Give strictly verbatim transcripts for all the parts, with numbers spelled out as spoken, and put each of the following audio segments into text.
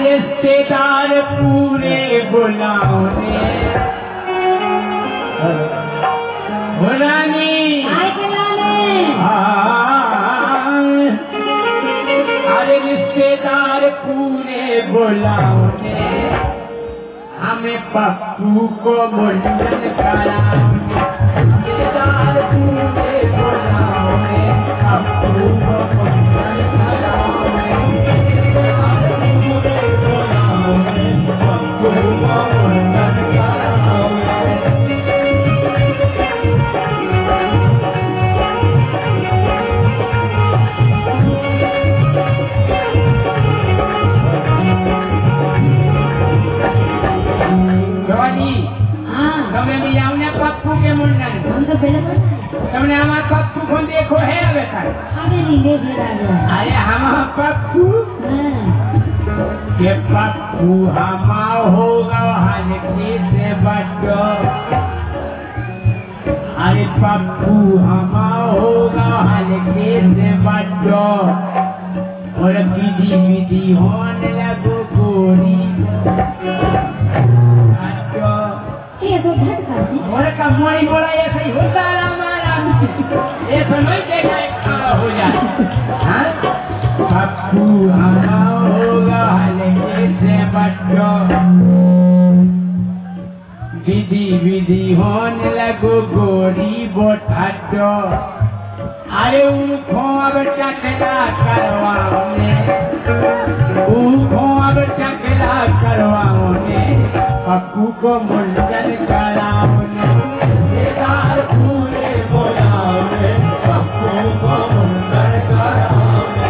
रिश्तेदार पूरे बुलाओने बुलानी अरे रिश्तेदार पूरे बुलाओने हमें पप्पू को मुंडन कराओगे रिश्तेदार पूरे बुलाओगे पप्पू को मुंडन कराओगे पप्पू को मुंडन कराओगे તમે भी આવને પપ્પુ के मुंडन हम तो पहले तुमने हमारा पप्पू को देखो है अबे तक अबे नहीं देख रहा अरे हमारा पप्पू ये पप्पू हमा होगा हल्के से बड़ो अरे पप्पू हमा होगा हल्के से बड़ो और विधि विधि होने लगो गोरी और का मोड़ी मोड़ा ऐसा ही होता है हमारा ऐसा नहीं देखा खड़ा हो जाए हाँ पप्पू हमारा होगा हल्के से बड़ो विधि विधि होने लगो गोरी बोठाटो अरे उनको अब चकला करवाओने उनको अब चकला करवाओने पप्पू को मुंडन कराओने रिश्तेदार पूरे बुलाओगे पप्पू को मुंडन कराओगे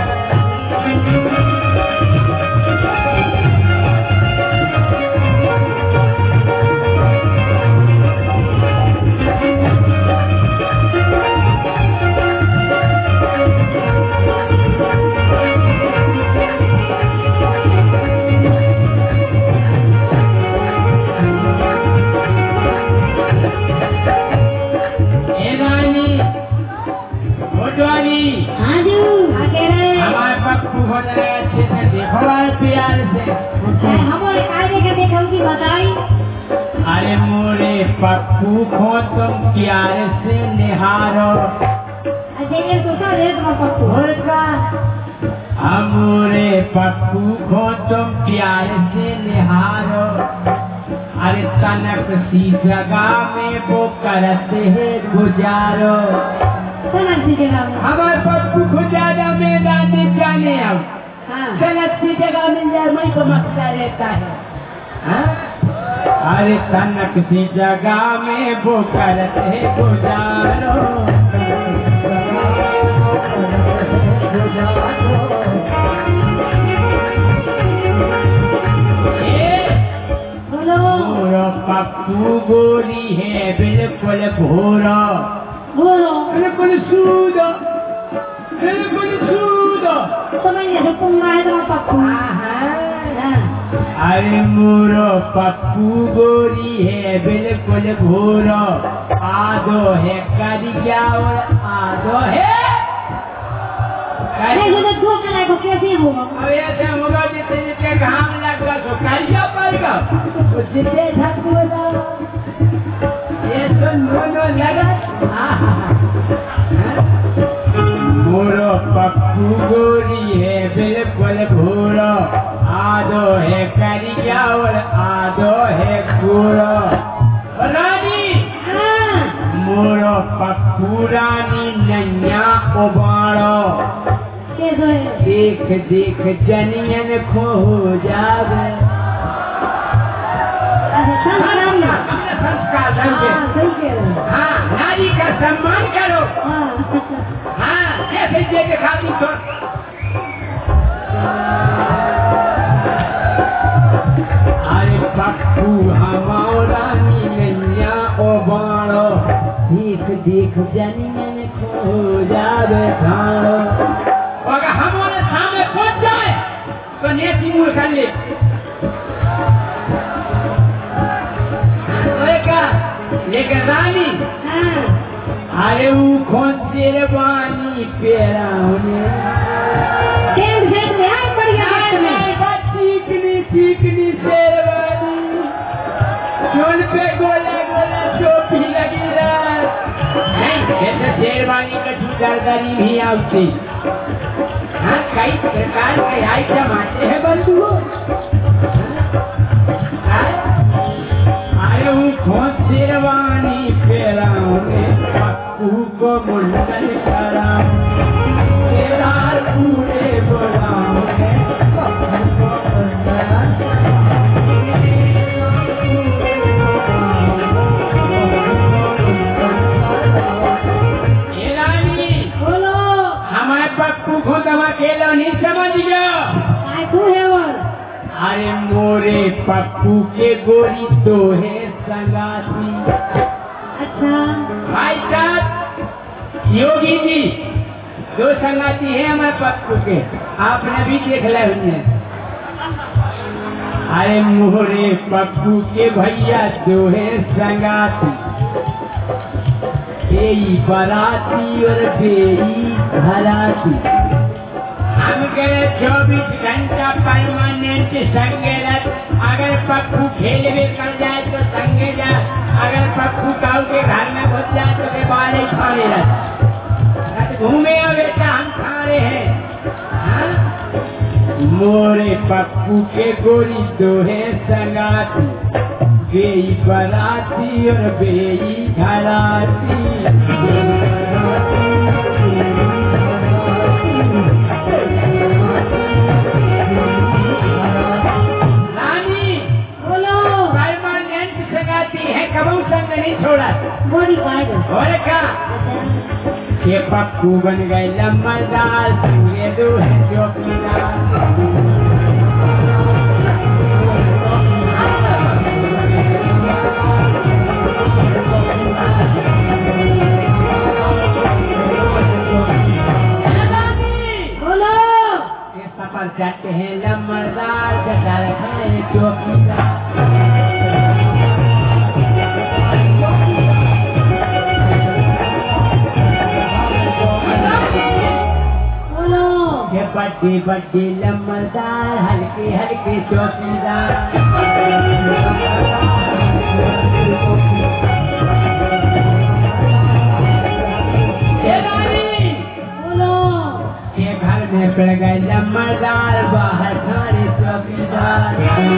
हमारे पप्पू हो रहे अच्छे से देखो प्यार से हमारे कायदे का देखो की बताई अरे मोरे पप्पू को तुम प्यार से निहारो देखिए तो क्या रेट में पप्पू होगा हमारे पप्पू को तुम प्यार से निहारो अरे तनक सी जगह में वो करते है गुजारो हमारे पप्पू को ज्यादा मैदान जाने अब चल अच्छी जगह मिल जाए मैं को मक्का रहता है हाँ? अरे तनक सी जगह में वो करते गुजारो बोलो पप्पू गोरी है बिल्कुल भोरा बोलो बिल्कुल सूदा बिल्कुल सूदा समझिए तो तुम आए तो पप्पू अरे मोरो पप्पू गोरी है बिल्कुल भोरा आधो है करिया और आधो है अरे ये तो दो कला को कैसे होगा अब ऐसे होगा जितने जितने घाम लगा तो करिया पड़ेगा तो जितने झक होगा ये तो दोनों लगा मोरो पप्पू गोरी है बिल्कुल भूरो आधो है करिया और आधो है गोरो रानी मोरो पप्पू रानी नैया उबाड़ो देख देख जनियन खो जावे संस्कार हाँ नारी का सम्मान करो हाँ कैसे ये दिखाती तो अरे पप्पू हमारा नैया उबाड़ो देख देख जनियन खो जावे खाड़ो अगर हमारे सामने पहुंच जाए तो नेती मुँह कर ले लेकिन रानी अरे वो कौन तेरे बानी पेरा होने ठीक नहीं जैसे शेरवानी का जूदारदारी भी आती। हाँ, कई प्रकार के आइटम आते हैं बंधु। आए हूँ खोज शेरवानी पेराऊंगे, पप्पू को मुंडन कराऊंगे, केदार पूरे बुलाऊंगे, पप्पू को मुंडन पप्पू को तुम अकेला नहीं समझ गया। अरे मोरे पप्पू के गोरी तो है संगाती। अच्छा भाई साहब योगी जी दो संगाती है हमारे पप्पू के, आपने भी देख लिया उन्हें। अरे मोरे पप्पू के भैया दो है संगाती, बेई बराती और बेई घराती। हम करे चौबीस घंटा परमानेंट संगेरत। अगर पप्पू खेल में कर जाए तो संगे जा, अगर पप्पू काऊ के घर में घुस जाए तो के बारे खाने रख घूमे बेटा हम खा रहे हैं। हाँ? मोरे पप्पू के गोरी दो है संगाती, बेई बराती और बेई घराती। रानी बोलो। परमानेंट संगाती है, कबू संग नहीं छोड़ा। बड़ी बात और क्या ये पप्पू बन गए लम्बरदार, पूरे दो है चौकीदार। सफर जाते हैं लम्बरदार, गटार खाए चौकीदार। ये बड्डे बड्डे लम्बरदार, हल्के हल्के चौकीदार। घर में पड़ गए लम्बरदार, बाहर खाने चौकीदार।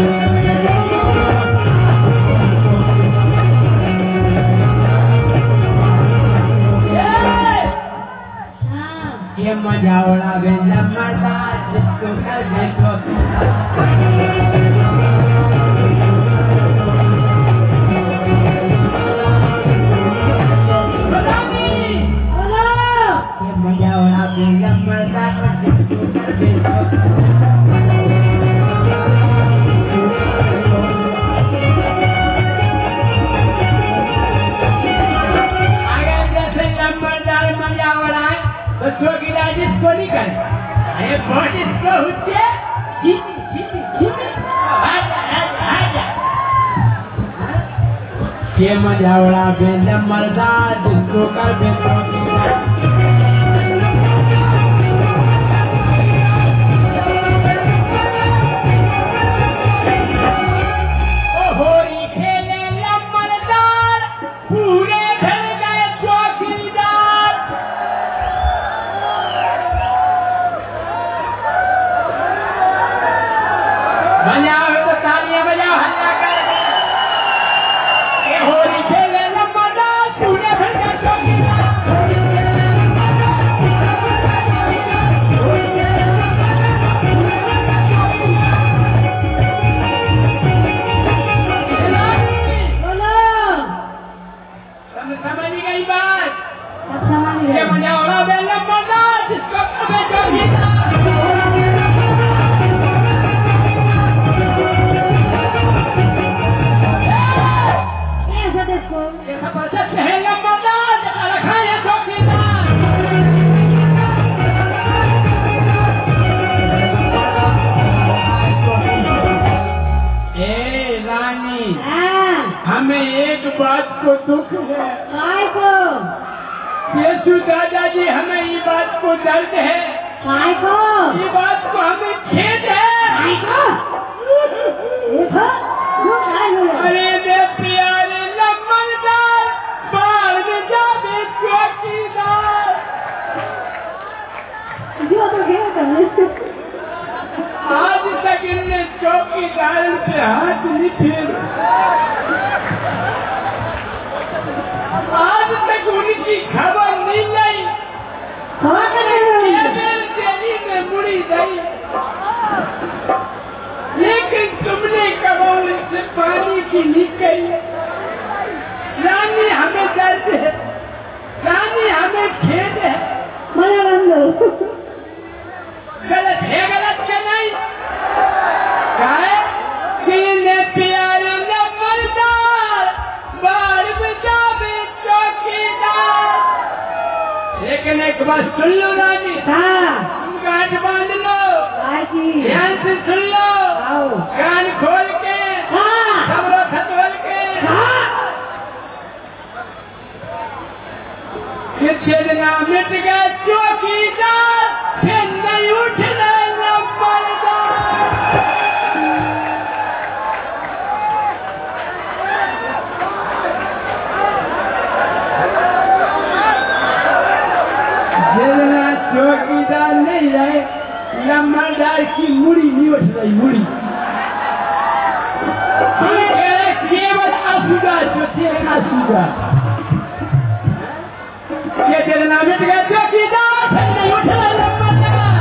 ये मजा उड़ावे लम्बरदार, जिसको कर दे चौकीदार। मजा उड़ावे लम्बरदार, जिसको कर दे अगर जैसे लम्बरदार मजा उड़ाए तो चौकीदार जिसको नहीं करे। अरे बहुत इसको होते ये मजा उड़ावे लम्बरदार, जिसको कर दे चौकीदार। बजाओ तो तालियां बजाओ, हल्ला कर। ये होली खेले लम्बरदार, पूरे भर का चौकीदार। तुम समझ गई बात? ये मजा उड़ावे लम्बरदार, जिसको कभी चौकीदार। हमें एक बात को दुख है। काय को? यीशु दादाजी हमें ये बात को दर्द है। काय को? ये बात को हमें खेद है। काय को? देखो, जो काय हो? अरे मेरे प्यारे लम्बरदार, बाहर में जावे चौकी लेकिन ने चौकीदार पे हाथ नहीं फेर। आज तक उनकी खबर नहीं लाई। दिल्ली में मुड़ी गई, लेकिन तुमने कबाड़ से पानी की निकली। रानी हमें दर्द है, रानी हमें खेद है। गलत है, गलत क्या नहीं? किने प्यारे न मरदार, बार बजावे चौकीदार। लेकिन एक बात सुन लो रानी, गांठ बांध लो, ध्यान से सुन लो, कान खोल के, खबरों खतोल के। ये छेदना मिट गया चौकीदार, फिर नहीं उठना न मरदार। छेदना चौकीदार नहीं रहे, लम्बादार की मुड़ी नहीं उठ रही। मुड़ी केवल आसूगा, जो तेरे आसूगा। ये छेदना मिट गया चौकीदार, फिर नहीं उठ रहा लम्बादार।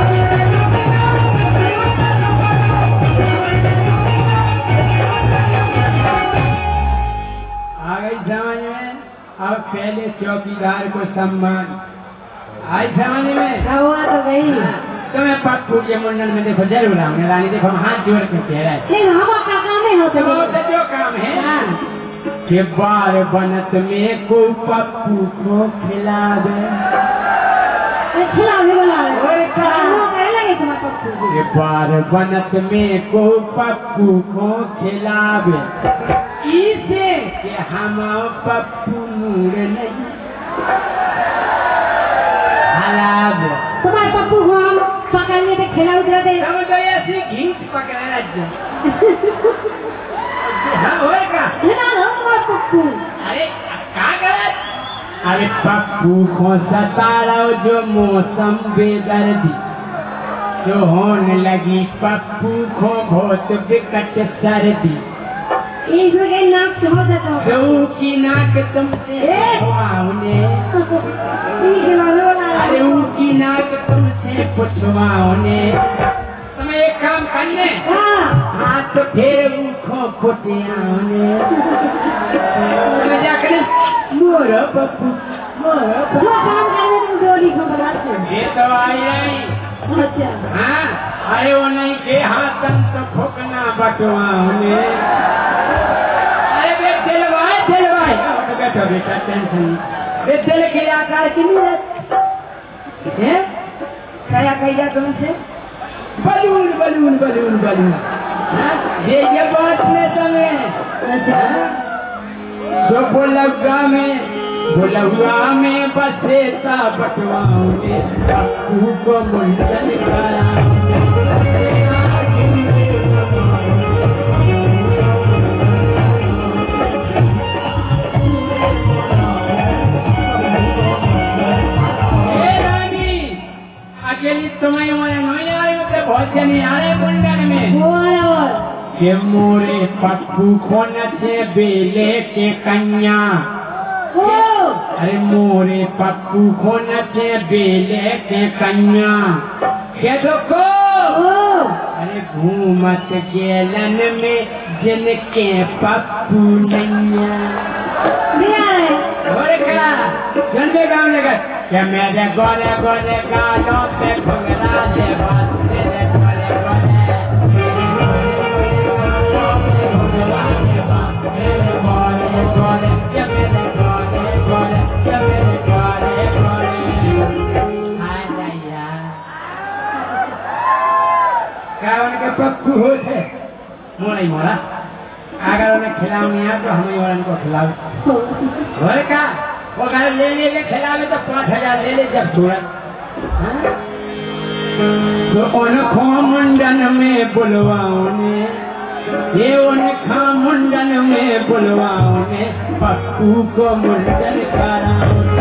आ गई समझ में? अब पहले चौकीदार को सम्मान आई समझ में? हुआ तो गई। तो मैं पप्पू के मुंडन में देखो जरूर आऊंगा रानी। देखो हम हाथ जोड़ के कह रहे हैं, हमारा काम नहीं होता। तो जो काम है कि बार बनत में को पप्पू को खिला दे। खिलाने वाला है, बार बनत में को पप्पू को खिलावे, इसे कि हम पप्पू नूर नहीं हलावे। तुम्हारे पप्पू को हम पकड़ने पे खिला उतरा दे। हम तो ऐसी घींच पकड़ा राज्य। हाँ होएगा। तुम्हारे पप्पू अरे क्या करे? अरे पप्पू को सतारा जो मौसम बेदर्दी, जो होने लगी पप्पू को बहुत विकट सर्दी। इसमें नाक समझ जाता हूँ की नाक तुमसे पुछवाऊने, अरे की नाक तुमसे पुछवाऊने। तुम एक काम करने, हाथ फेर उखो फुटियाने। जाकर मोर पप्पू मोर पप्पू काम करने तुम जोड़ी को बनाते। ये तो आई नहीं। अच्छा हाँ, अरे वो नहीं के हाथन तो फूकना बटवाने। अरे बे दिलवाए दिलवाए बैठो बेटा, टेंशन बे दिल के आकार की नहीं है। क्या कहिए तुमसे? Balloon balloon balloon balloon. ये ये बात में तुम्हें अच्छा जो बोलगा में बोलगा में बसे ता बटवाऊंगे पप्पू को मुंडन कराऊंगे। अकेली तुम्हें नहीं आ रहे होते, बहुत से नहीं आ रहे मुंडन में। के मोरे पप्पू को नचे बेले के कन्या। अरे मोरे पप्पू को नचे बेले के कन्या। के को अरे घूमत गेलन में जिनके पप्पू नैया। जल्दी गाँव लगा क्या मेरे गोरे गोरे गालों पे घुंघरा दे बात मेरे गोरे गोरे क्या उनके पप्पू होते मुँह नहीं मोड़ा। अगर उन्हें खिलाओ नहीं आ तो हमें और उनको खिलाओ। और क्या वो घर ले ले के खिलावे तो पाँच हजार ले ले जब सूरत। तो उनको मुंडन में बुलवाओने, ये उनका मुंडन में बुलवाओने पप्पू को मुंडन कराओ।